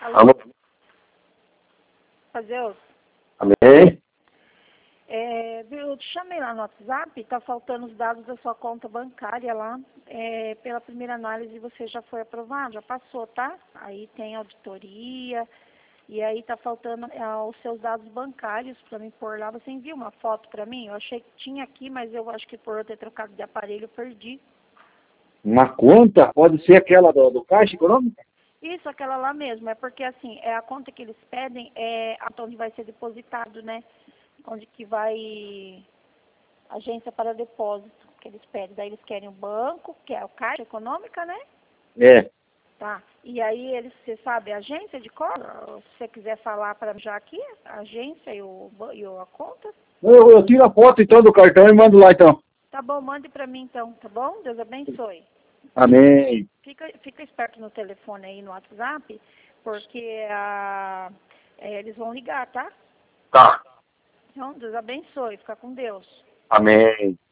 Alô? Deus. Amém? Eu te chamei lá no WhatsApp, tá faltando os dados da sua conta bancária lá. Pela primeira análise você já foi aprovado, já passou, tá? Aí tem auditoria, e aí tá faltando os seus dados bancários para me pôr lá. Você enviou uma foto para mim? Eu achei que tinha aqui, mas eu acho que por eu ter trocado de aparelho eu perdi. Uma conta? Pode ser aquela do Caixa Econômica? Isso, aquela lá mesmo. É porque, assim, a conta que eles pedem é onde vai ser depositado, né? Onde que vai agência para depósito, que eles pedem. Daí eles querem o banco, que é o Caixa Econômica, né? É. Tá. E aí você sabe, a agência de cor, se você quiser falar para já aqui, a agência e a conta. Eu tiro a foto então do cartão e mando lá então. Tá bom, mande para mim então, tá bom? Deus abençoe. Amém. Fica esperto no telefone aí, no WhatsApp, porque eles vão ligar, tá? Tá. Então, Deus abençoe. Fica com Deus. Amém.